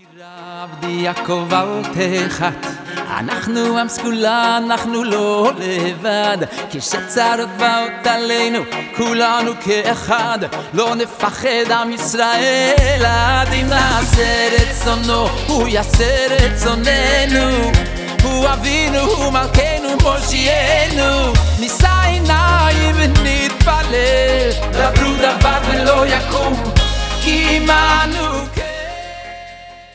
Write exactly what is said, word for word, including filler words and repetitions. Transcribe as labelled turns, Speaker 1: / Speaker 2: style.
Speaker 1: עבדי יעקב אל תחת, אנחנו עם סגולה, אנחנו לא לבד. כשצרות באות עלינו, כולנו כאחד. לא נפחד עם ישראל, עד אם נעשה רצונו, הוא יעשה רצוננו. הוא אבינו, הוא מלכנו, מושיענו. נישא עיניים ונתפלל, דברו דבר ולא יקום, כי עמנו